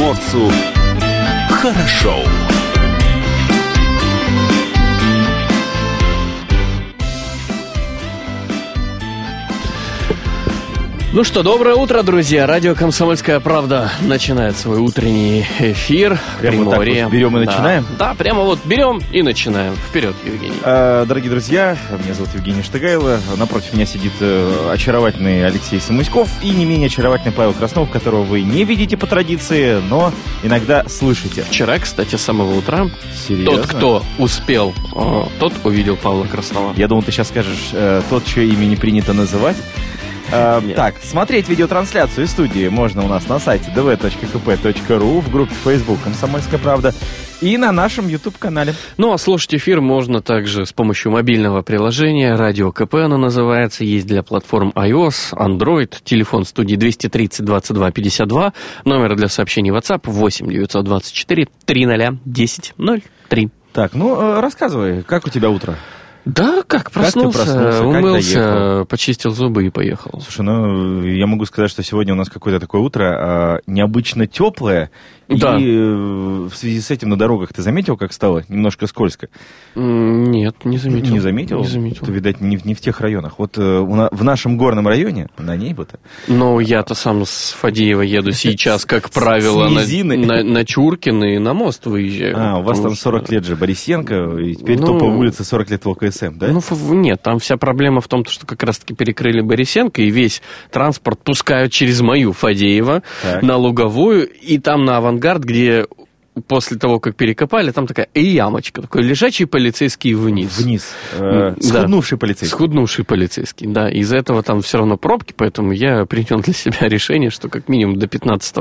Моцу хорошо. Ну что, доброе утро, друзья. Радио «Комсомольская правда» начинает свой утренний эфир. Прямо вот так вот берем и начинаем? Да, прямо вот берем и начинаем. Вперед, Евгений. Дорогие друзья, меня зовут Евгений Штыгайло. Напротив меня сидит очаровательный Алексей Самуськов и не менее очаровательный Павел Краснов, которого вы не видите по традиции, но иногда слышите. Вчера, кстати, с самого утра. Серьезно? Тот, кто успел, тот увидел Павла Краснова. Я думал, ты сейчас скажешь тот, чье имя не принято называть. Так, смотреть видеотрансляцию из студии можно у нас на сайте dv.kp.ru, в группе Facebook «Комсомольская правда» и на нашем YouTube-канале. Ну, а слушать эфир можно также с помощью мобильного приложения «Радио КП», оно называется, есть для платформ iOS, Android, телефон студии 230 22 52, номер для сообщений WhatsApp 8 924 300 10 03. Так, ну, рассказывай, как у тебя утро? Да, как проснулся, умылся, почистил зубы и поехал. Слушай, ну, я могу сказать, что сегодня у нас какое-то такое утро необычно теплое. Да. И в связи с этим на дорогах ты заметил, как стало немножко скользко? Нет, не заметил. Не заметил? Не заметил. Это, видать, не в тех районах. Вот в нашем горном районе, на небо-то... Ну, я-то сам с Фадеева еду сейчас, как правило, на Чуркин и на мост выезжаю. У вас там 40 лет же Борисенко, и теперь топовая улица 40 лет ВЛКСМ, да? Ну, нет, там вся проблема в том, что как раз-таки перекрыли Борисенко, и весь транспорт пускают через мою Фадеева на Луговую, и там на Авангард, где после того, как перекопали, там такая ямочка, такой лежачий полицейский вниз. Вниз. Схуднувший полицейский. Схуднувший полицейский, да. Из-за этого там все равно пробки, поэтому я принял для себя решение, что как минимум до 15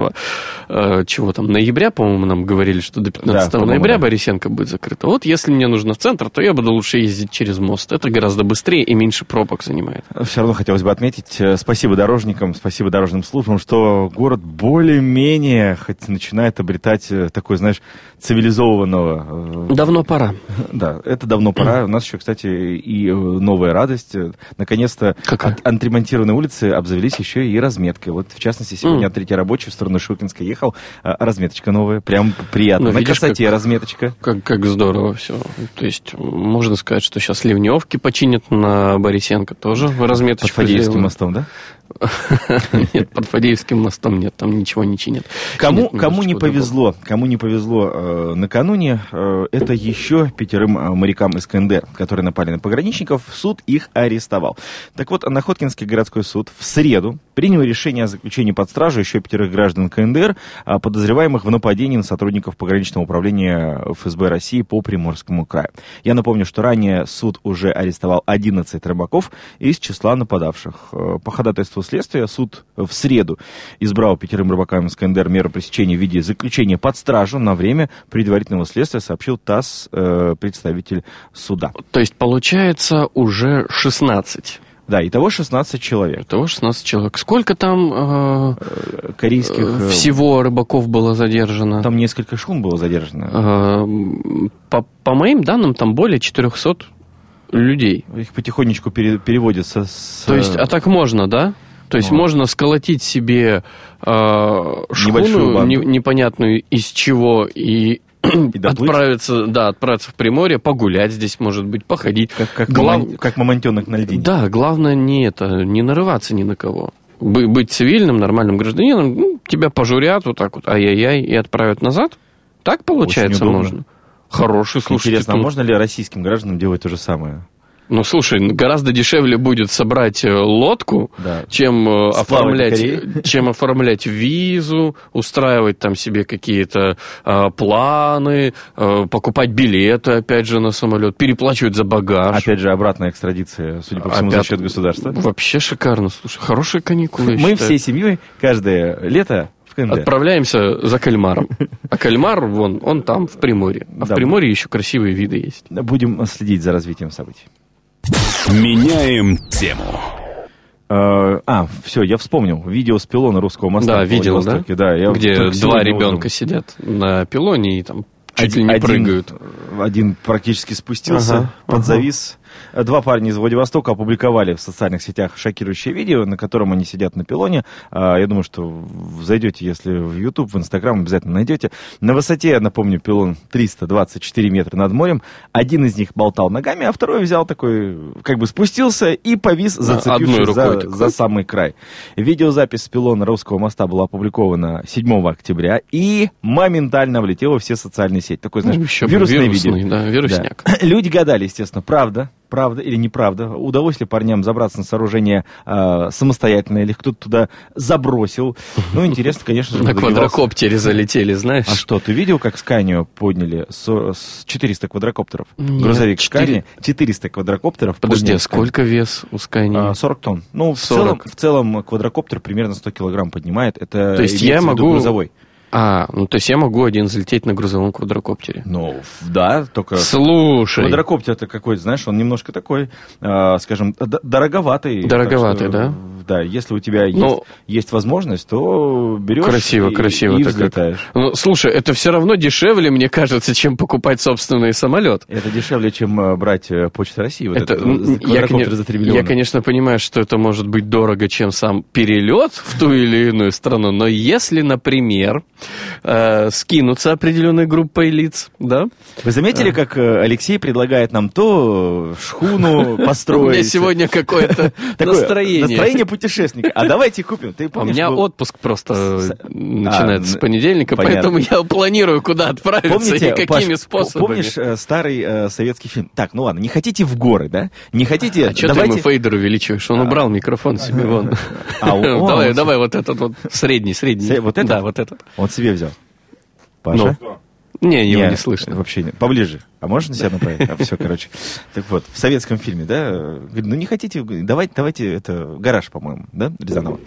ноября, по-моему, нам говорили, что до 15 ноября Борисенко будет закрыто. Вот если мне нужно в центр, то я буду лучше ездить через мост. Это гораздо быстрее и меньше пробок занимает. Все равно хотелось бы отметить, спасибо дорожникам, спасибо дорожным службам, что город более-менее хоть начинает обретать такой, знаешь, цивилизованного... Давно пора. Да, это давно пора. У нас еще, кстати, и новая радость. Наконец-то отремонтированные улицы обзавелись еще и разметкой. Вот, в частности, сегодня от Третьей рабочей в сторону Шукинска ехал. Разметочка новая. Прям приятно. На красоте разметочка. Как здорово все. То есть, можно сказать, что сейчас ливневки починят на Борисенко тоже. Разметочку под Фадеевским мостом, да? Нет, под Фадеевским мостом нет, там ничего не чинят. Кому не повезло накануне, это еще 5 морякам из КНДР, которые напали на пограничников, суд их арестовал. Так вот, Находкинский городской суд в среду принял решение о заключении под стражу еще 5 граждан КНДР, подозреваемых в нападении на сотрудников пограничного управления ФСБ России по Приморскому краю. Я напомню, что ранее суд уже арестовал 11 рыбаков из числа нападавших. По ходатайству следствия суд в среду избрал 5 рыбакам из КНДР меру пресечения в виде заключения под стражу на время предварительного следствия, сообщил ТАСС представитель суда. То есть, получается, уже 16. Да, итого 16 человек. Сколько там корейских... всего рыбаков было задержано? Там несколько шхун было задержано. По моим данным, там более 400 людей. Их потихонечку переводят То есть, а так можно, да? То есть можно сколотить себе шхуну непонятную из чего и отправиться в Приморье, погулять здесь, может быть, походить. Как мамонтенок на льдине. Да, главное не нарываться ни на кого. Быть цивильным, нормальным гражданином, тебя пожурят вот так вот, ай-яй-яй, и отправят назад. Так, получается, можно. Хороший, слушай. Интересно, а можно ли российским гражданам делать то же самое? Ну, слушай, гораздо дешевле будет собрать лодку, чем оформлять визу, устраивать там себе какие-то планы, покупать билеты, опять же, на самолет, переплачивать за багаж. Опять же, обратная экстрадиция, судя по всему, за счет государства. Вообще шикарно, слушай, хорошие каникулы. Мы всей семьей каждое лето отправляемся за кальмаром. А кальмар, он там, в Приморье. А в Приморье еще красивые виды есть. Будем следить за развитием событий. Меняем тему. Все, я вспомнил. Видео с пилона Русского моста. Да, видел, да? Где 2 ребенка сидят на пилоне и там чуть ли не прыгают. Один практически спустился, подзавис. Два парня из Владивостока опубликовали в социальных сетях шокирующее видео, на котором они сидят на пилоне. Я думаю, что зайдете, если в YouTube, в Instagram, обязательно найдете. На высоте, напомню, пилон 324 метра над морем. Один из них болтал ногами, а второй взял такой, как бы спустился и повис, зацепившись за самый край. Видеозапись с пилона Русского моста была опубликована 7 октября и моментально влетела в все социальные сети. Такой, знаешь, вирусное видео. Да, вирусняк. Да. Люди гадали, естественно, правда или неправда, удалось ли парням забраться на сооружение самостоятельно, или кто-то туда забросил. Ну, интересно, конечно же. На квадрокоптере залетели, знаешь. А что, ты видел, как Сканию подняли с 400 квадрокоптеров? Нет, грузовик Скания, 400 квадрокоптеров. Подожди, а сколько вес у Скании? 40 тонн. Ну, в целом квадрокоптер примерно 100 килограмм поднимает. Это то есть я могу... грузовой. Ну то есть я могу один залететь на грузовом квадрокоптере? Ну, да, только... Слушай. Квадрокоптер-то какой-то, знаешь, он немножко такой, скажем, дороговатый. Дороговатый, что, да? Да, если у тебя есть возможность, то берешь красиво и взлетаешь. Ну, слушай, это все равно дешевле, мне кажется, чем покупать собственный самолет. Это дешевле, чем брать Почту России. Вот это квадрокоптер за 3 миллиона. Я, конечно, понимаю, что это может быть дорого, чем сам перелет в ту или иную страну, но если, например... скинуться определенной группой лиц, да? Вы заметили, как Алексей предлагает нам то шхуну построить? У меня сегодня какое-то настроение. Настроение путешественника. А давайте купим. У меня отпуск просто начинается с понедельника, поэтому я планирую, куда отправиться и какими способами. Помнишь старый советский фильм? Так, ну ладно, не хотите в горы, да? Не хотите... А что ты ему фейдер увеличиваешь? Он убрал микрофон себе вон. Давай вот этот вот средний. Вот этот? Да, вот этот. Он себе взял. Паша? Его не слышно. Вообще нет. Поближе. А можно на себя направить? Все, короче. Так вот, в советском фильме, да, говорит, ну не хотите, давайте, это гараж, по-моему, да, Рязанова?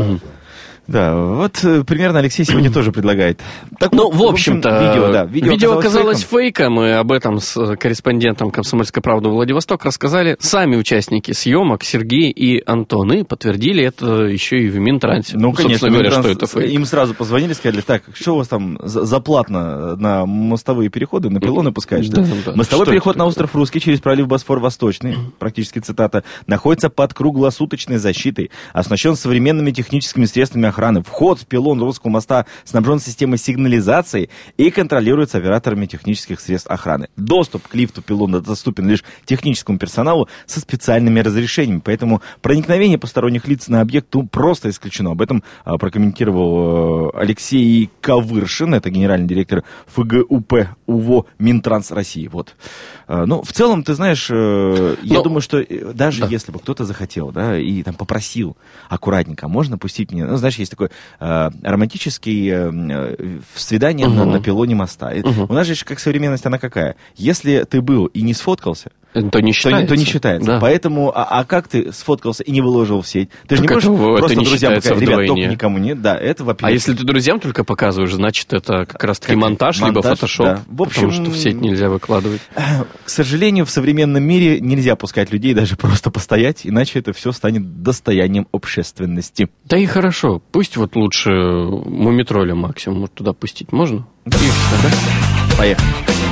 Да, вот примерно Алексей сегодня тоже предлагает. Так, ну, в общем-то, видео оказалось фейком. и об этом с корреспондентом «Комсомольской правды» Владивосток рассказали сами участники съемок Сергей и Антон, и подтвердили это еще и в Минтрансе. Ну, конечно, говоря, что это фейк. Им сразу позвонили, сказали, так, что у вас там за платно на мостовые переходы, на пилоны пускаешь? Да? Мостовой переход на остров Русский через пролив Босфор-Восточный, практически цитата, находится под круглосуточной защитой, оснащен современными техническими средствами охраны. Вход в пилон Русского моста снабжен системой сигнализации и контролируется операторами технических средств охраны. Доступ к лифту пилона доступен лишь техническому персоналу со специальными разрешениями, поэтому проникновение посторонних лиц на объект просто исключено. Об этом прокомментировал Алексей Ковыршин, это генеральный директор ФГУП УВО Минтранс России. Вот. Ну, в целом, ты знаешь, я думаю, что даже если бы кто-то захотел, да, и там попросил аккуратненько, можно пустить меня, ну, знаешь, есть такое романтическое свидание на пилоне моста. У нас же как современность, она какая? Если ты был и не сфоткался, то не считается. Да. Поэтому, как ты сфоткался и не выложил в сеть? Ты же не можешь просто друзьям показать, ребят, только никому нет. Да, это во-первых. А если ты друзьям только показываешь, значит, это как раз-таки монтаж, либо фотошоп, да. В общем, потому что в сеть нельзя выкладывать. К сожалению, в современном мире нельзя пускать людей даже просто постоять, иначе это все станет достоянием общественности. Да и хорошо. Пусть вот лучше Мумитроля максимум туда пустить можно? Да. Поехали.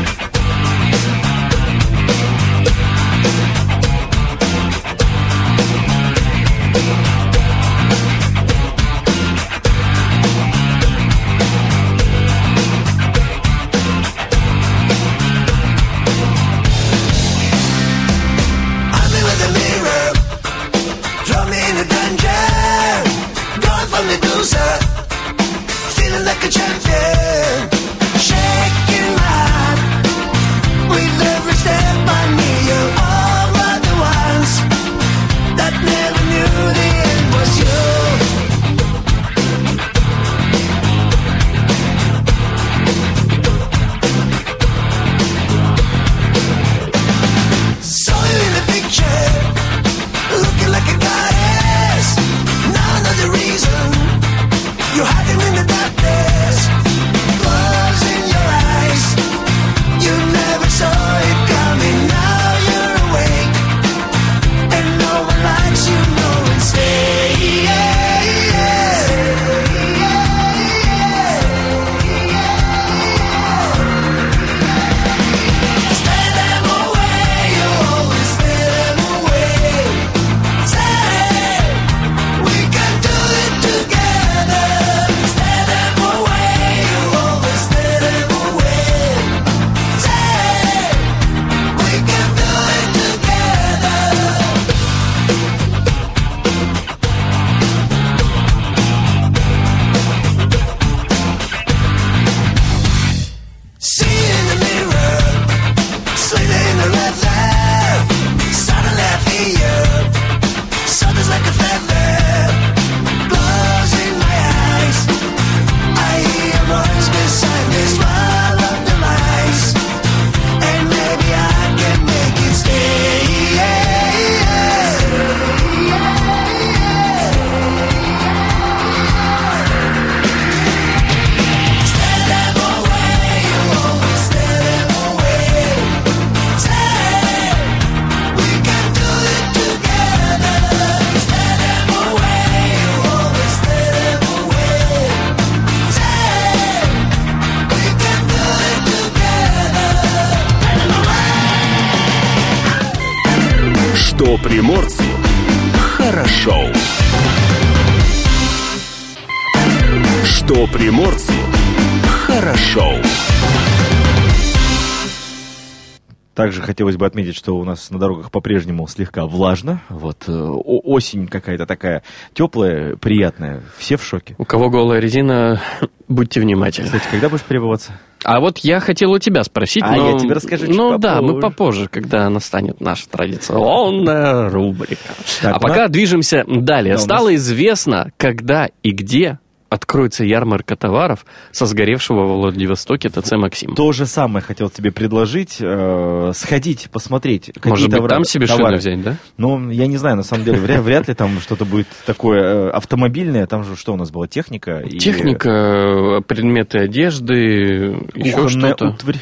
Feeling like a champion, shaking my You're hiding in the darkness. Что приморцу хорошо. Что приморцу хорошо. Также хотелось бы отметить, что у нас на дорогах по-прежнему слегка влажно. Вот осень какая-то такая теплая, приятная. Все в шоке. У кого голая резина, будьте внимательны. Кстати, когда будешь переобуваться? А вот я хотел у тебя спросить, А но... я тебе расскажу чуть Ну да, попозже. мы попозже, когда настанет наша традиционная рубрика. Так, А пока движемся далее. Стало известно, когда и где откроется ярмарка товаров со сгоревшего во Владивостоке ТЦ «Максим». То же самое хотел тебе предложить. Сходить, посмотреть. Какие Может быть, товары, там себе шины взять, да? Ну, я не знаю, на самом деле, вряд ли там что-то будет такое автомобильное. Там же что у нас было? Техника? Техника, предметы одежды, еще кухонная что-то. утварь.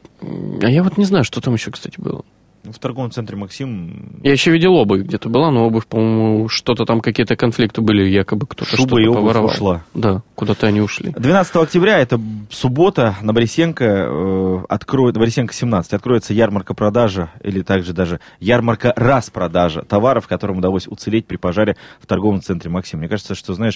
А я вот не знаю, что там еще, кстати, было. В торговом центре «Максим». Я еще видел обувь где-то была, но обувь, по-моему, что-то там, какие-то конфликты были, якобы кто-то Шуба что-то и обувь поворовал. ушла. Да, куда-то они ушли. 12 октября, это суббота, на Борисенко, Борисенко 17, откроется ярмарка продажа, или также даже ярмарка распродажа товаров, которым удалось уцелеть при пожаре в торговом центре «Максим». Мне кажется, что, знаешь...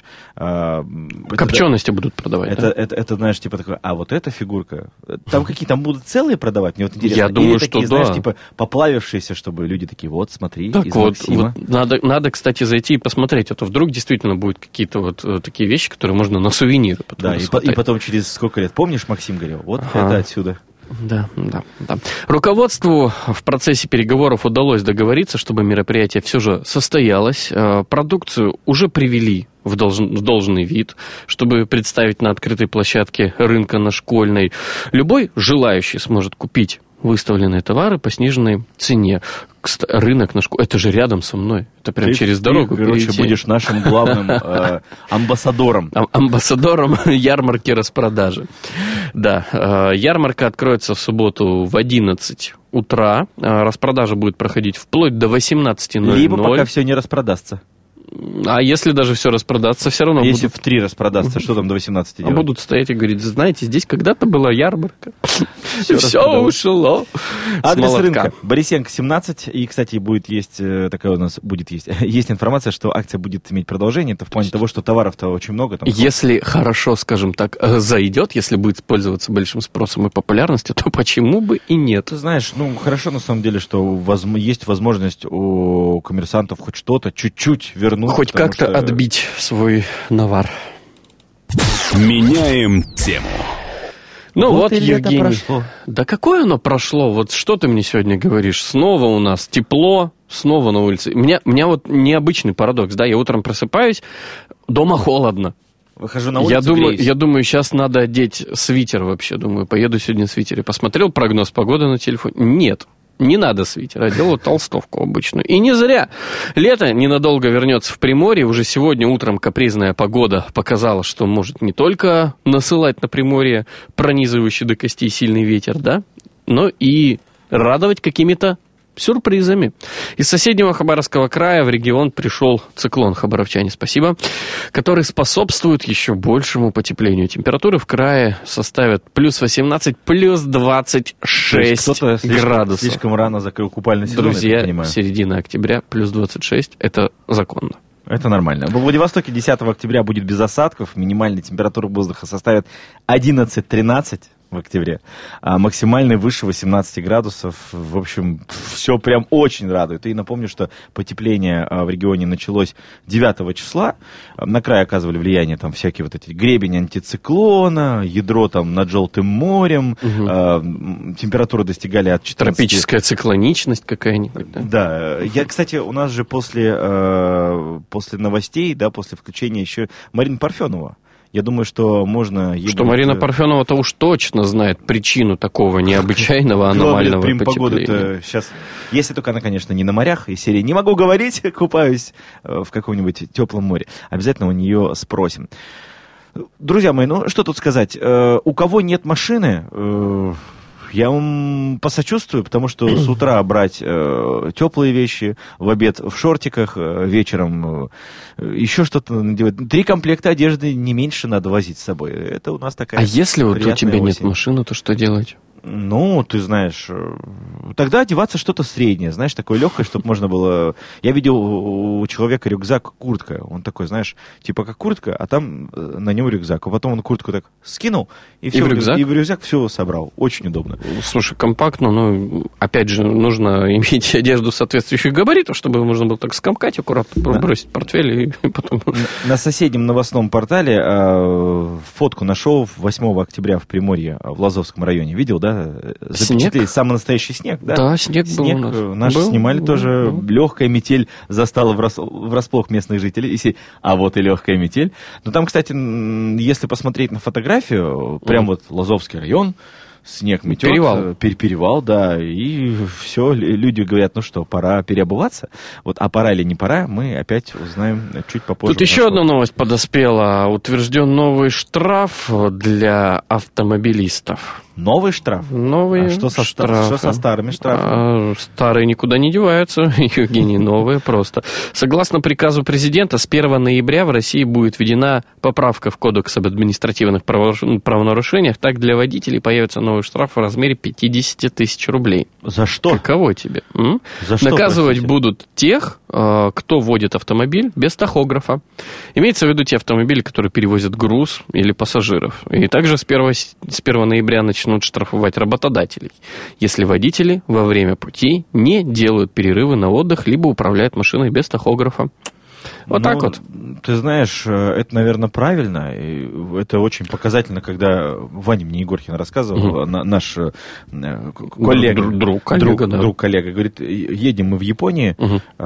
Копчености будут продавать, это, знаешь, типа такое, а вот эта фигурка, там какие там будут целые продавать? Мне вот интересно. Я думаю, или что такие, да. знаешь, типа поплавившиеся, чтобы люди такие, вот, смотри, Так из вот, «Максима». надо, кстати, зайти и посмотреть, а то вдруг действительно будут какие-то вот такие вещи, которые можно на сувениры потом Да, и потом через сколько лет, помнишь, Максим говорил, вот это отсюда. Да. Руководству в процессе переговоров удалось договориться, чтобы мероприятие все же состоялось. Продукцию уже привели в должный вид, чтобы представить на открытой площадке рынка на Школьной. Любой желающий сможет купить выставленные товары по сниженной цене. Рынок на Школьной, это же рядом со мной. Это прям через дорогу. Ты, короче, будешь нашим главным амбассадором. Амбассадором ярмарки распродажи. Да, ярмарка откроется в субботу в 11 утра. Распродажа будет проходить вплоть до 18:00. Либо пока все не распродастся. А если даже все распродастся, все равно если будут... в 3 распродастся, что там до 18 делать? Будут стоять и говорить, знаете, здесь когда-то была ярмарка. Все ушло. Адрес рынка. Борисенко, 17. И, кстати, будет есть такая у нас, есть информация, что акция будет иметь продолжение. Это в плане того, что товаров-то очень много. Если хорошо, скажем так, зайдет, если будет пользоваться большим спросом и популярностью, то почему бы и нет? Ты знаешь, хорошо на самом деле, что есть возможность у коммерсантов хоть что-то чуть-чуть вернуть. Хоть как-то отбить свой навар. Меняем тему. Ну вот, и лето Евгений. прошло. Да какое оно прошло? Вот что ты мне сегодня говоришь? Снова у нас тепло, снова на улице. У меня вот необычный парадокс, да, я утром просыпаюсь, дома холодно. Выхожу на улицу, я думаю, сейчас надо одеть свитер вообще. Думаю, поеду сегодня в свитере. Посмотрел прогноз погоды на телефоне. Нет. Не надо свитера, делаю толстовку обычную. И не зря. Лето ненадолго вернется в Приморье. Уже сегодня утром капризная погода показала, что может не только насылать на Приморье пронизывающий до костей сильный ветер, да, но и радовать какими-то сюрпризами. Из соседнего Хабаровского края в регион пришел циклон, хабаровчане, спасибо, который способствует еще большему потеплению. Температуры в крае составят плюс 18, плюс 26 градусов. Слишком рано закрыл купальный сезон, друзья, середина октября, плюс 26, это законно. Это нормально. Во Владивостоке 10 октября будет без осадков. Минимальная температура воздуха составит 11-13 в октябре, а максимальный выше 18 градусов. В общем, все прям очень радует. И напомню, что потепление в регионе началось 9 числа. На край оказывали влияние там всякие вот эти гребень антициклона, ядро там над Желтым морем. Температуры достигали от 14... Тропическая циклоничность какая-нибудь. Да. Кстати, у нас же после новостей, да, после включения еще Марина Парфенова. Я думаю, что можно... Что Марина Парфенова-то уж точно знает причину такого необычайного аномального потепления. Сейчас, если только она, конечно, не на морях, из серии «Не могу говорить, купаюсь в каком-нибудь теплом море». Обязательно у нее спросим. Друзья мои, что тут сказать? У кого нет машины... Я вам посочувствую, потому что с утра брать теплые вещи, в обед в шортиках, вечером еще что-то надевать. 3 комплекта одежды не меньше надо возить с собой. Это у нас такая... А если вот у тебя осень. нет машины, то что делать? Ну, ты знаешь, тогда одеваться что-то среднее, знаешь, такое легкое, чтобы можно было... Я видел у человека рюкзак, куртка, он такой, знаешь, типа как куртка, а там на нем рюкзак, а потом он куртку так скинул, и все, в рюкзак все собрал, очень удобно. Слушай, компактно, но, опять же, нужно иметь одежду соответствующих габаритов, чтобы можно было так скомкать, аккуратно бросить портфель и потом... На соседнем новостном портале фотку нашел 8 октября в Приморье, в Лазовском районе. Видел, да? Запечатлели самый настоящий снег, да? Да, снег был у нас. Наши снимали тоже. Легкая метель застала врасплох местных жителей. А вот и легкая метель. Но там, кстати, если посмотреть на фотографию, прям вот Лазовский район, снег метет. Перевал, да. И все, люди говорят, ну что, пора переобуваться. Вот, а пора или не пора, мы опять узнаем чуть попозже. Тут еще одна новость подоспела. Утвержден новый штраф для автомобилистов. Новый штраф? Новые что со старыми штрафами? Старые никуда не деваются, Евгений, новые просто. Согласно приказу президента, с 1 ноября в России будет введена поправка в Кодекс об административных правонарушениях. Так для водителей появится новый штраф в размере 50 тысяч рублей. За что? Каково тебе? За что, наказывать простите? Будут тех, кто водит автомобиль без тахографа. Имеется в виду те автомобили, которые перевозят груз или пассажиров. И также с 1 ноября начнут штрафовать работодателей, если водители во время пути не делают перерывы на отдых, либо управляют машиной без тахографа. Вот так вот. Ты знаешь, это, наверное, правильно. И это очень показательно, когда Ваня мне Егоркин рассказывал, наш коллега, друг коллега, говорит, едем мы в Японии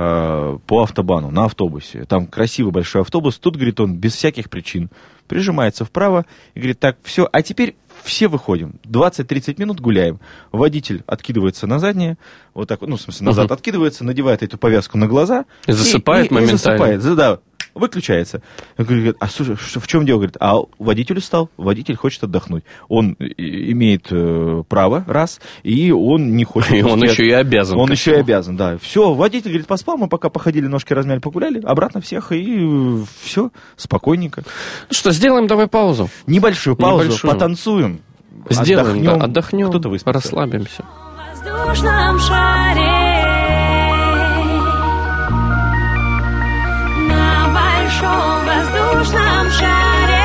по автобану на автобусе. Там красивый большой автобус. Тут, говорит, он без всяких причин прижимается вправо и говорит, так, все, а теперь все выходим, 20-30 минут гуляем. Водитель откидывается на заднее, вот так, ну, в смысле, назад откидывается, надевает эту повязку на глаза. И засыпает моментально. Засыпает, да, выключается. Я говорю, а слушай, в чем дело? Говорит, а водитель устал, водитель хочет отдохнуть. Он имеет право, раз, и он не хочет... И он еще и обязан. Он еще и обязан, да. Все, водитель, говорит, поспал, мы пока походили, ножки размяли, погуляли, обратно всех, и все, спокойненько. Ну что, сделаем давай паузу. Небольшую паузу, потанцуем. Сделаем, отдохнем, кто-то выспится. расслабимся. В воздушном шаре на большом воздушном шаре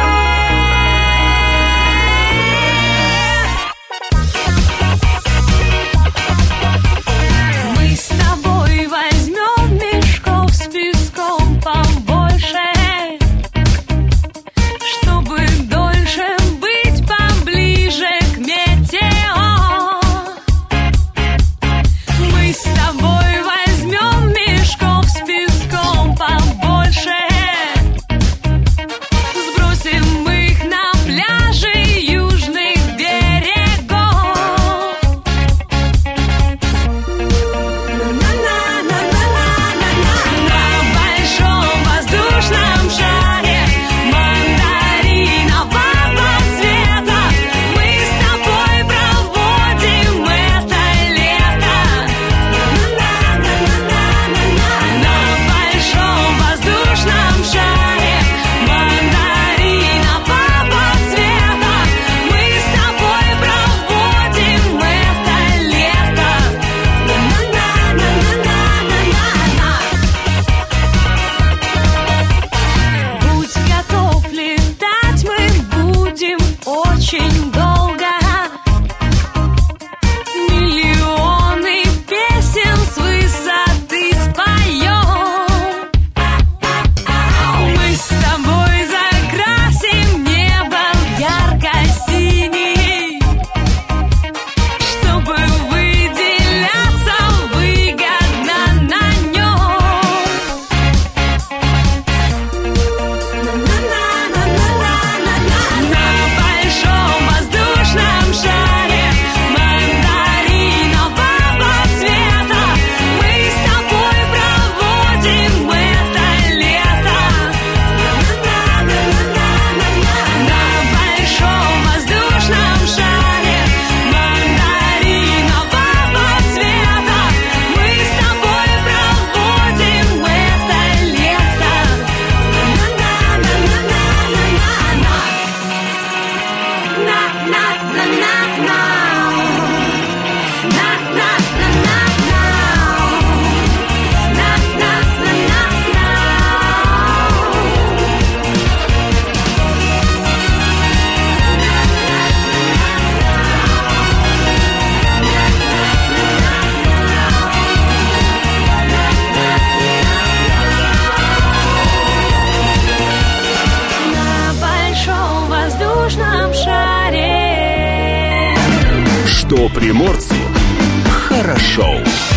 мы с тобой возьмем мешков с песком побольше, чтобы дольше быть поближе к метео. Мы с тобой возьмем мешков с песком побольше, сбросим их на пляжи южных берегов. На большом воздушном шаре мандаринового цвета мы с тобой проводим это лето. На большом воздушном шаре мандаринового цвета мы с тобой проводим это лето. Будь готов летать, мы будем очень долго. Миллионы песен с высоты споем. Мы с тобой закрасим небо ярко-синий, чтобы выделяться выгодно на нем. На большом воздушном Что приморцу хорошо.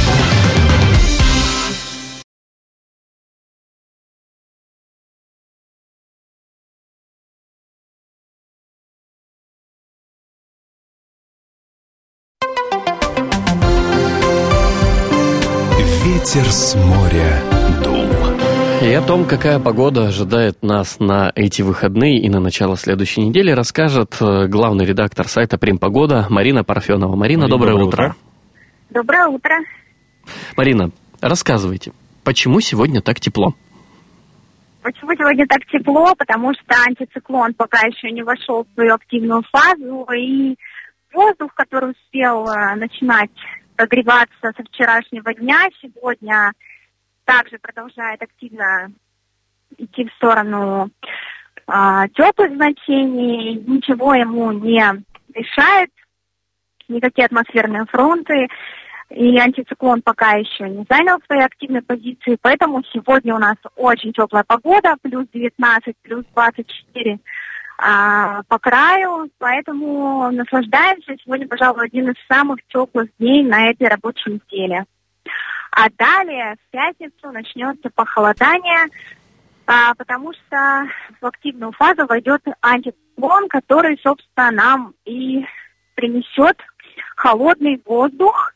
Ветер с моря дул. И о том, какая погода ожидает нас на эти выходные и на начало следующей недели, расскажет главный редактор сайта «Примпогода» Марина Парфенова. Марина, доброе утро. Доброе утро. Марина, рассказывайте, почему сегодня так тепло? Почему сегодня так тепло? Потому что антициклон пока еще не вошел в свою активную фазу, и воздух, который успел начинать прогреваться со вчерашнего дня, сегодня также продолжает активно идти в сторону теплых значений, ничего ему не мешает, никакие атмосферные фронты, и антициклон пока еще не занял свои активные позиции, поэтому сегодня у нас очень теплая погода, плюс 19, плюс 24 по краю, поэтому наслаждаемся. Сегодня, пожалуй, один из самых теплых дней на этой рабочей неделе. А далее, в пятницу, начнется похолодание, потому что в активную фазу войдет антициклон, который, собственно, нам и принесет холодный воздух.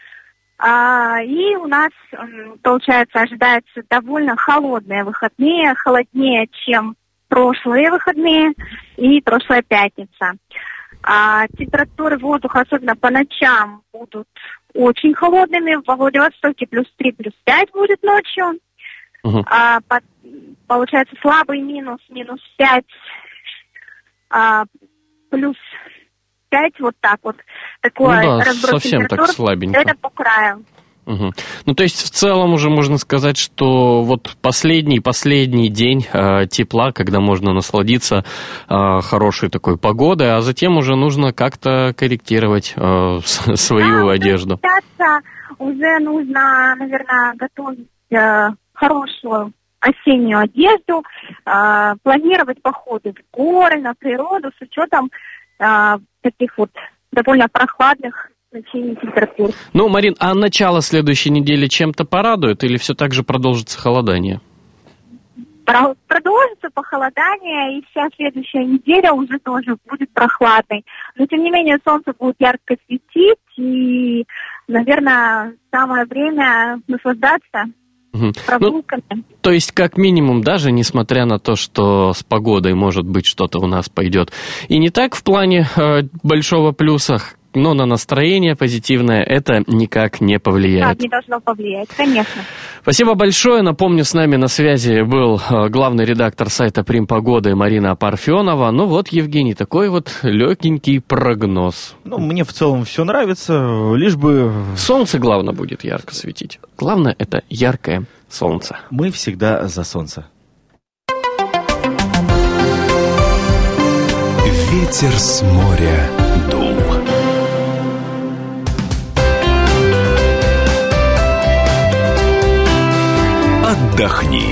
И у нас, получается, ожидаются довольно холодные выходные, холоднее, чем прошлые выходные и прошлая пятница. Температуры воздуха, особенно по ночам, будут очень холодными. Во Владивостоке плюс 3, плюс 5 будет ночью. Получается слабый минус 5, плюс 5, вот так вот. Такой разброс совсем температур. Так слабенько. Это по краю. Угу. Ну, то есть, в целом уже можно сказать, что вот последний день тепла, когда можно насладиться хорошей такой погодой, а затем уже нужно как-то корректировать свою одежду. Уже нужно, наверное, готовить хорошую осеннюю одежду, планировать походы в горы, на природу с учетом таких вот довольно прохладных температур. Ну, Марин, а начало следующей недели чем-то порадует или все так же продолжится холодание? Продолжится похолодание, и вся следующая неделя уже тоже будет прохладной. Но, тем не менее, солнце будет ярко светить, и, наверное, самое время наслаждаться прогулками. Ну, то есть, как минимум, даже несмотря на то, что с погодой, может быть, что-то у нас пойдет и не так в плане большого плюса, но на настроение позитивное это никак не повлияет. Да, не должно повлиять, конечно. Спасибо большое. Напомню, с нами на связи был главный редактор сайта «Примпогода» Марина Парфенова. Ну вот, Евгений, такой вот легенький прогноз. Ну, мне в целом все нравится, лишь бы... Солнце, главное, будет ярко светить. Главное, это яркое солнце. Мы всегда за солнце. Ветер с моря дул. Отдохни.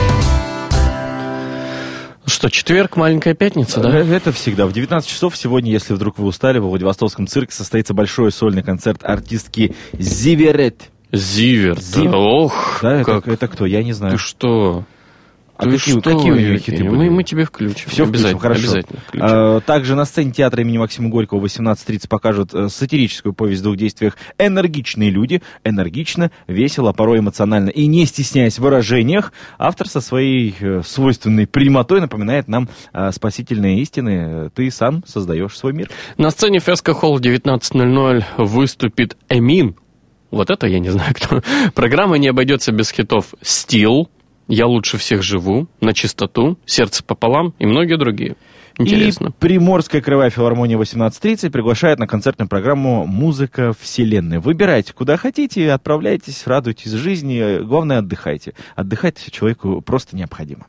Что, четверг, маленькая пятница, да? Это всегда. В 19 часов сегодня, если вдруг вы устали, во Владивостокском цирке состоится большой сольный концерт артистки Зиверт. Зиверт. Ох, да, как... это кто? Я не знаю. Ты что? А какие у нее хиты были? Мы тебе включим. Все обязательно, хорошо. Обязательно включим. Также на сцене театра имени Максима Горького в 18:30 покажут сатирическую повесть в двух действиях «Энергичные люди». Энергично, весело, порой эмоционально и не стесняясь в выражениях. Автор со своей свойственной прямотой напоминает нам спасительные истины. Ты сам создаешь свой мир. На сцене Феска Холл в 19:00 выступит Эмин. Вот это я не знаю кто. Программа не обойдется без хитов «Стил», «Я лучше всех живу», «На чистоту», «Сердце пополам» и многие другие. Интересно. И Приморская краевая филармония 18:30 приглашает на концертную программу «Музыка вселенной». Выбирайте, куда хотите, отправляйтесь, радуйтесь жизни. Главное, отдыхайте. Отдыхать человеку просто необходимо.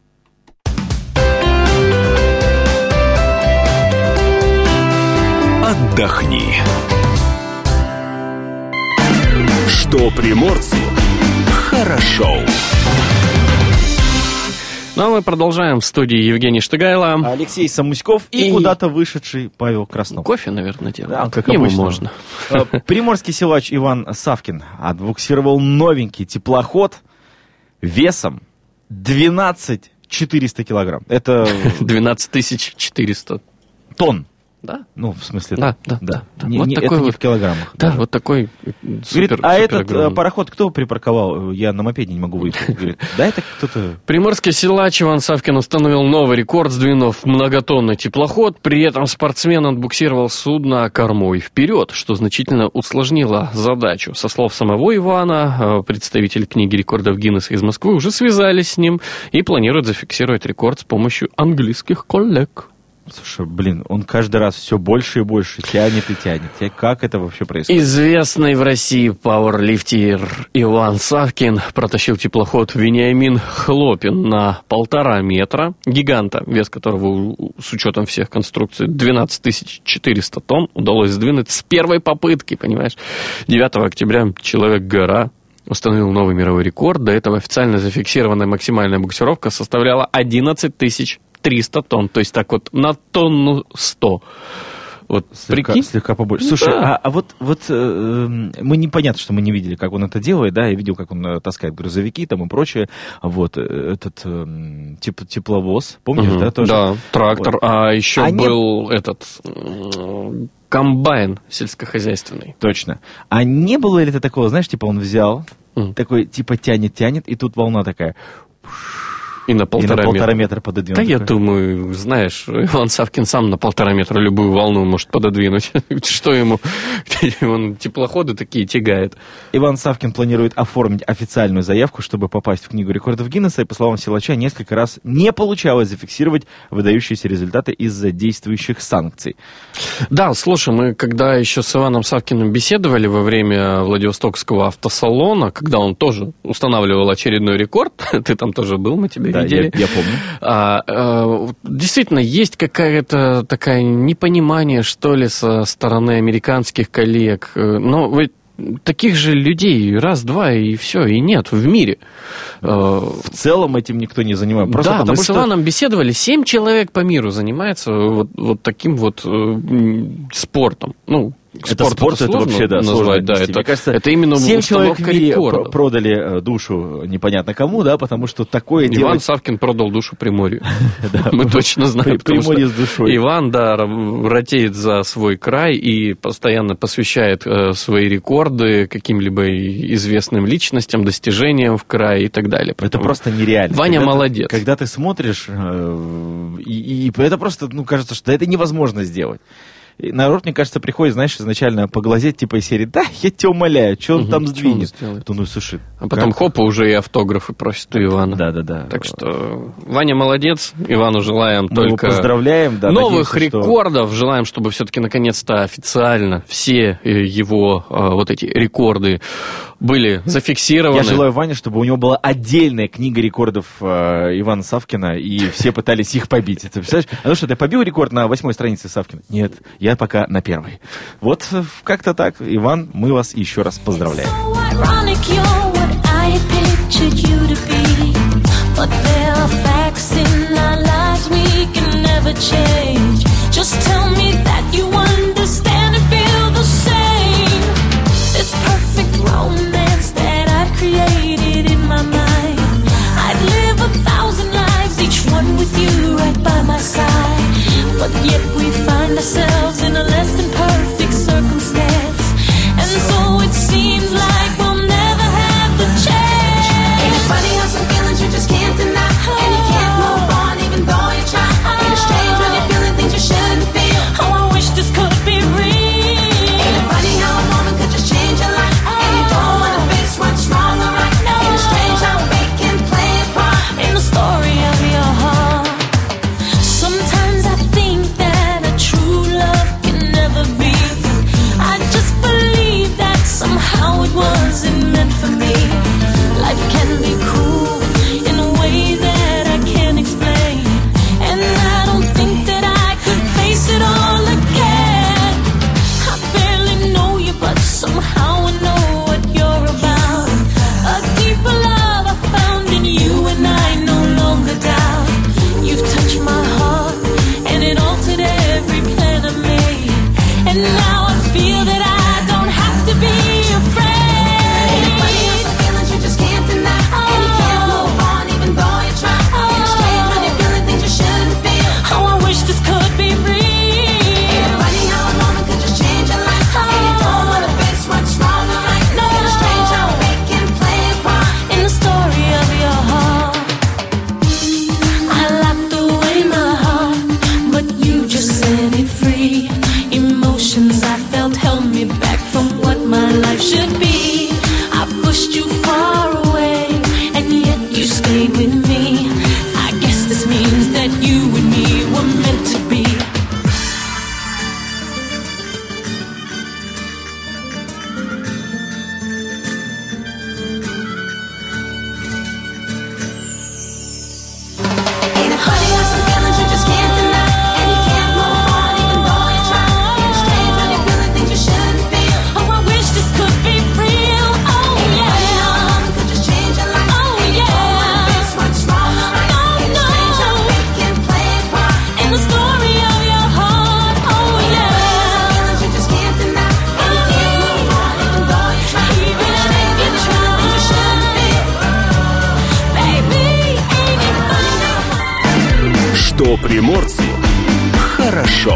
Отдохни. Что приморцу хорошо. Ну, а мы продолжаем в студии Евгений Штыгайло. Алексей Самуськов и куда-то вышедший Павел Краснов. Кофе, наверное, делает. Да, как ему обычно. можно. Приморский силач Иван Савкин отбуксировал новенький теплоход весом 12 400 килограмм. Это 12 400. тонн. Да? Ну, в смысле... Да. Не, Вот не, такой это не вот, в килограммах. Да, даже. вот такой Говорит, супер, а супер этот огромный. пароход кто припарковал? Я на мопеде не могу выехать. Говорит, да, это кто-то... Приморский силач Иван Савкин установил новый рекорд, сдвинув многотонный теплоход. При этом спортсмен отбуксировал судно кормой вперед, что значительно усложнило задачу. Со слов самого Ивана, представитель книги рекордов Гиннесса из Москвы уже связались с ним и планируют зафиксировать рекорд с помощью английских коллег. Слушай, блин, он каждый раз все больше и больше тянет и тянет. Как это вообще происходит? Известный в России пауэрлифтер Иван Савкин протащил теплоход «Вениамин Хлопин» на 1,5 метра. Гиганта, вес которого с учетом всех конструкций 12 400 тонн, удалось сдвинуть с первой попытки, понимаешь? 9 октября Человек-гора установил новый мировой рекорд. До этого официально зафиксированная максимальная буксировка составляла 11 300 тонн. То есть так вот на тонну 100. Вот прикинь. Слегка побольше. Слушай, да. мы непонятно, что мы не видели, как он это делает, да, я видел, как он таскает грузовики там и прочее. Вот этот тепловоз, помнишь, да, тоже? Да, трактор. Вот. А еще был этот комбайн сельскохозяйственный. Точно. А не было ли это такого, знаешь, типа он взял, такой, типа тянет, и тут волна такая... И на 1,5 метра пододвинул. Да, я думаю, знаешь, Иван Савкин сам на 1,5 метра любую волну может пододвинуть. Что ему? Он теплоходы такие тягает. Иван Савкин планирует оформить официальную заявку, чтобы попасть в книгу рекордов Гиннесса, и, по словам силача, несколько раз не получалось зафиксировать выдающиеся результаты из-за действующих санкций. Да, слушай, мы когда еще с Иваном Савкиным беседовали во время Владивостокского автосалона, когда он тоже устанавливал очередной рекорд, ты там тоже был, мы тебя видели. Я помню. Действительно, есть какая-то такая непонимание, что ли, со стороны американских коллег. Но ведь таких же людей раз-два и все, и нет в мире. В целом этим никто не занимается. Просто да, потому, мы с Иваном беседовали, 7 человек по миру занимаются вот таким вот спортом. Ну, это спорт, это вообще, да, назвать, да, мне кажется, это именно 7 человек в мире рекордов. продали душу непонятно кому, да, потому что такое Иван делать... Савкин продал душу Приморью. Мы точно знаем. Приморье с душой. Иван, да, ратеет за свой край и постоянно посвящает свои рекорды каким-либо известным личностям, достижениям в крае и так далее. Это просто нереально. Ваня молодец. Когда ты смотришь, и это просто, кажется, что это невозможно сделать. И народ, мне кажется, приходит, знаешь, изначально поглазеть, типа из серии, да, я тебя умоляю, что он там сдвинет? Слушай, а потом хопа, уже и автографы просит у Ивана. Да. Так что Ваня молодец, Ивану желаем мы только его поздравляем, да, новых надеемся, рекордов, желаем, чтобы все-таки наконец-то официально все его вот эти рекорды были зафиксированы. Я желаю Ване, чтобы у него была отдельная книга рекордов Ивана Савкина, и все пытались их побить. Это, представляешь? А ну что, ты побил рекорд на 8-й странице Савкина? Нет, я пока на 1-й. Вот как-то так. Иван, мы вас еще раз поздравляем. Romance that I've created in my mind. I'd live 1,000 lives, each one with you right by my side. But yet we find ourselves in a less than perfect circumstance. And so it seems like we'll never have the chance. Ain't it funny how some feelings you just can't deny? And you can't move on even though you try. Ain't it strange when you're feeling things you shouldn't feel? Oh, I wish this could be real. Ain't it funny how a moment could just change your life? And you don't want to face what's wrong or right. Ain't it strange how fate can play a part in the story of your heart? Sometimes I think that a true love can never that you and me were meant to be. Что приморцу хорошо.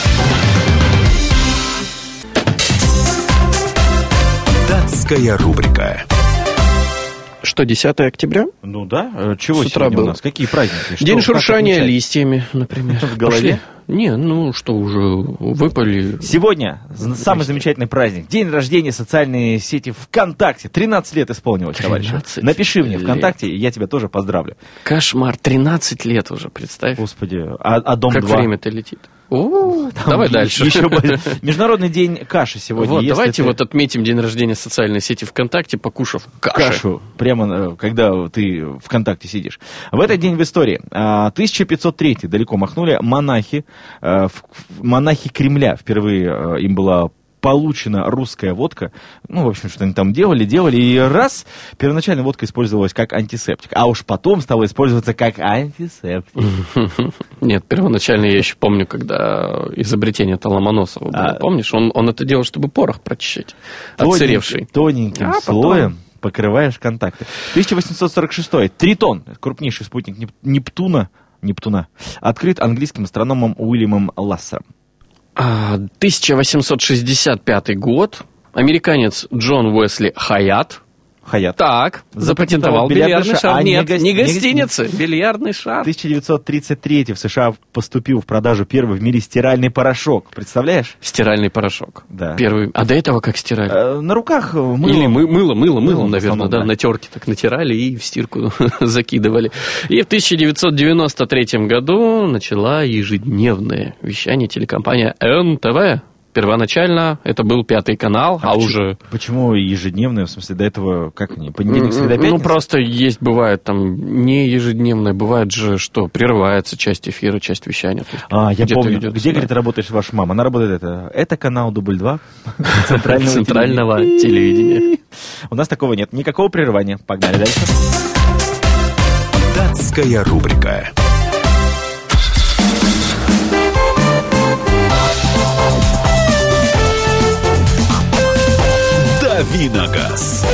Датская рубрика. Что, 10 октября? Ну да, чего С утра сегодня было. у нас? Какие праздники? День Что, как шуршания отмечать? листьями, например. В голове? Пошли? Не, ну что, уже выпали. Сегодня самый замечательный праздник. День рождения социальной сети ВКонтакте. 13 лет исполнилось, товарищ. 13 Напиши мне лет. ВКонтакте, и я тебя тоже поздравлю. Кошмар, 13 лет уже, представь. Господи, а Дом Как 2? время-то летит. О, Там давай дальше. Еще больше. Международный день каши сегодня. Вот, Если давайте ты вот отметим день рождения социальной сети ВКонтакте, покушав кашу, прямо когда ты ВКонтакте сидишь. В этот день в истории 1503 далеко махнули монахи, монахи Кремля. Впервые им была получена русская водка. Ну, в общем, что они там делали. И раз, первоначально водка использовалась как антисептик, а уж потом стала использоваться как антисептик. Нет, первоначально я еще помню, когда изобретение Ломоносова было, помнишь? Он это делал, чтобы порох прочищать, отсыревший. Тоненьким слоем покрываешь контакты. 1846. Тритон, крупнейший спутник Нептуна, открыт английским астрономом Уильямом Лассером. 1865 год. Американец Джон Уэсли Хаят. Так, запатентовал бильярдный шар. Нет, не гостиницы, бильярдный шар. 1933 в США поступил в продажу первый в мире стиральный порошок. Представляешь? Стиральный порошок. Да. Первый. А до этого как стирали? На руках мыло. Или мылом, наверное, основном, да, на терке так натирали и в стирку закидывали. И в 1993 году начала ежедневное вещание телекомпания НТВ. Первоначально это был 5-й канал, а уже... Почему ежедневное? В смысле, до этого, как они, понедельник, среда, пятница? Ну, просто бывает там не ежедневное, бывает же, что прерывается часть эфира, часть вещания. Я помню, где, говорит, работаешь ваша мама? Она работает это канал Дубль 2 центрального телевидения. У нас такого нет, никакого прерывания. Погнали дальше. Датская рубрика. Дави на газ.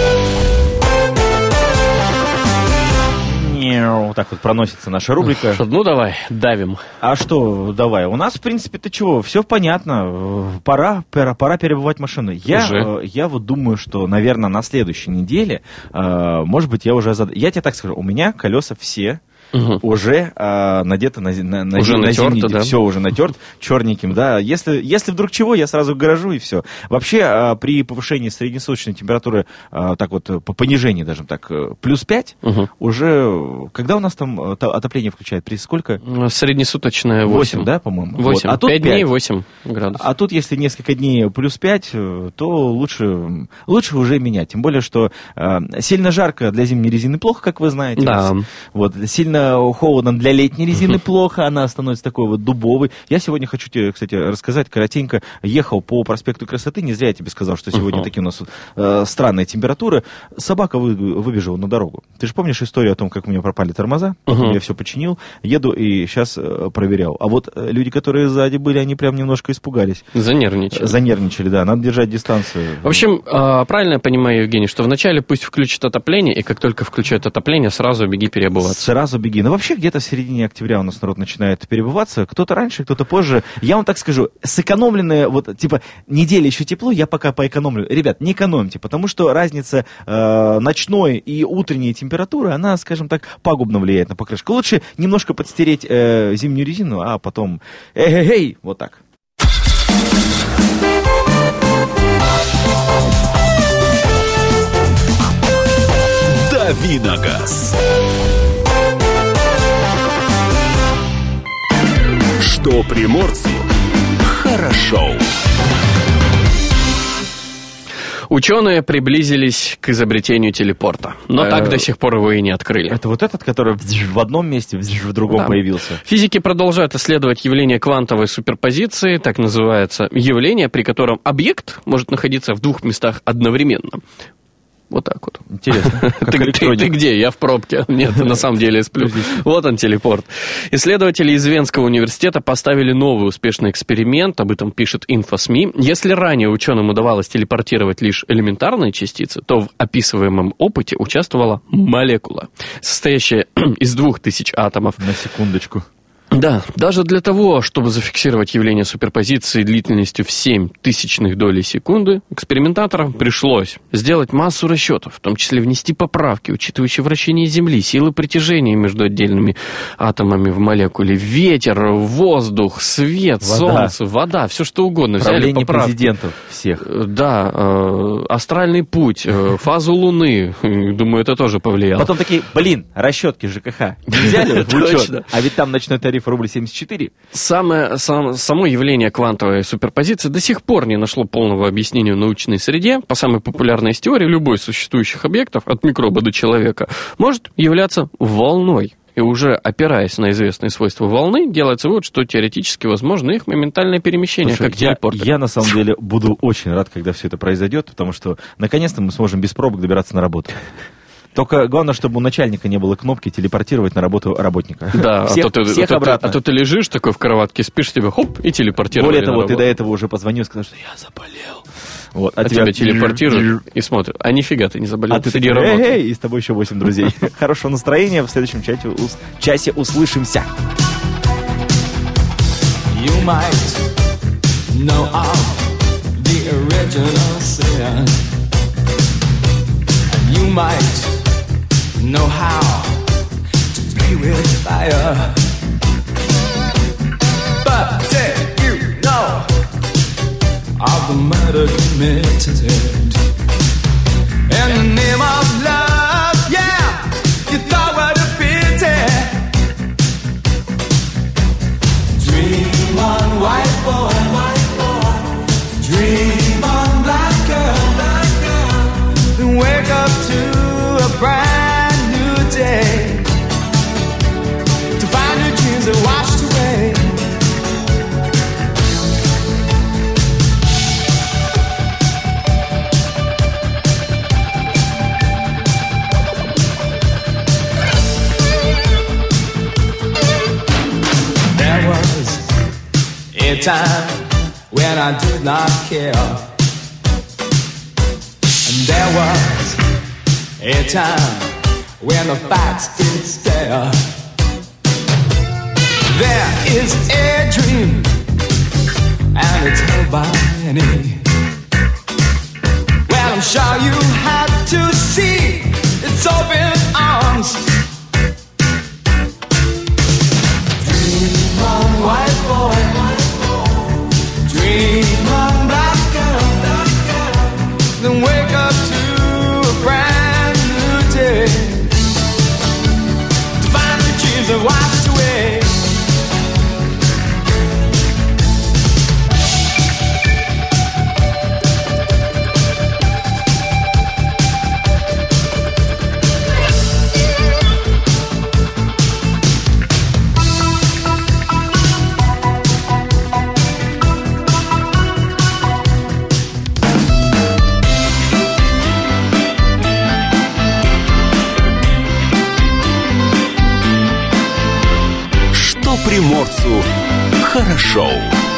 Так вот проносится наша рубрика. Ну, давай, давим. А что, давай. У нас, в принципе-то чего, все понятно. Пора перебывать машину. Я вот думаю, что, наверное, на следующей неделе, может быть, я тебе так скажу, у меня колеса все уже надето на зимний день. Все уже натерт черненьким, да. Если вдруг чего, я сразу к гаражу и все. Вообще, при повышении среднесуточной температуры, так вот, по понижении даже так, плюс 5, уже, когда у нас там отопление включает, при сколько? Среднесуточное 8. Да, по-моему? 8, вот. А тут 5 дней 8 градусов. А тут, если несколько дней плюс 5, то лучше уже менять. Тем более, что сильно жарко для зимней резины плохо, как вы знаете. Да. Вот, сильно холодно для летней резины плохо, она становится такой вот дубовой. Я сегодня хочу тебе, кстати, рассказать коротенько. Ехал по проспекту Красоты, не зря я тебе сказал, что сегодня такие у нас странные температуры. Собака выбежала на дорогу. Ты же помнишь историю о том, как у меня пропали тормоза? Я все починил, еду и сейчас проверял. А вот люди, которые сзади были, они прям немножко испугались. Занервничали, да. Надо держать дистанцию. В общем, правильно я понимаю, Евгений, что вначале пусть включат отопление, и как только включают отопление, сразу беги переобуваться. Сразу беги. Но вообще где-то в середине октября у нас народ начинает перебываться. Кто-то раньше, кто-то позже. Я вам так скажу, сэкономленные, вот, типа, неделя еще тепло, я пока поэкономлю. Ребят, не экономьте, потому что разница ночной и утренней температуры, она, скажем так, пагубно влияет на покрышку. Лучше немножко подстереть зимнюю резину, а потом эй, вот так. Дави на газ. Что приморцу хорошо. Ученые приблизились к изобретению телепорта, но так до сих пор его и не открыли. Это вот этот, который в одном месте, в другом появился? Физики продолжают исследовать явление квантовой суперпозиции, так называется явление, при котором объект может находиться в двух местах одновременно. Вот так вот. Интересно. Ты где? Я в пробке. Нет, на самом деле я сплю. Вот он, телепорт. Исследователи из Венского университета поставили новый успешный эксперимент, об этом пишет Инфо-СМИ. Если ранее ученым удавалось телепортировать лишь элементарные частицы, то в описываемом опыте участвовала молекула, состоящая из 2000 атомов. На секундочку. Да, даже для того, чтобы зафиксировать явление суперпозиции длительностью в 0,07 доли секунды, экспериментаторам пришлось сделать массу расчетов, в том числе внести поправки, учитывающие вращение Земли, силы притяжения между отдельными атомами в молекуле, ветер, воздух, свет, солнце, вода, все что угодно. Взяли поправки. Президентов всех. Да, астральный путь, фазу Луны, думаю, это тоже повлияло. Потом такие, расчетки ЖКХ взяли в учет, а ведь там ночной тариф рубль 74. Само явление квантовой суперпозиции до сих пор не нашло полного объяснения в научной среде. По самой популярной из теорий, любой из существующих объектов, от микроба до человека, может являться волной. И уже опираясь на известные свойства волны, делается вывод, что теоретически возможно их моментальное перемещение, как телепортер. Я на самом деле буду очень рад, когда все это произойдет, потому что наконец-то мы сможем без пробок добираться на работу. Только главное, чтобы у начальника не было кнопки телепортировать на работу работника. Да, всех обратно. А то ты лежишь такой в кроватке, спишь, тебе хоп, и телепортировали. Более того, ты до этого уже позвонил и сказал, что я заболел. Вот, а тебя телепортируют и смотрят. А нифига ты не заболел, а ты сиди работай. И с тобой еще 8 друзей. Хорошего настроения, в следующем часе услышимся. You might know of the original sin. You might know how to play with fire. But did you know of the murder committed in the name of love? Yeah, you thought what a pity. Dream on, white boy, white boy. Dream on, black girl, and wake up to a brand new day, to find your dreams are washed away. There was a time when I did not care, and there was a time when the facts did stare. There is a dream, and it's held by many. Well, I'm sure you had to see its open arms. Dream on, white boy, dream on, black girl, then wake up to a brand new day, to find the dreams are washed away. Приморцу хорошо.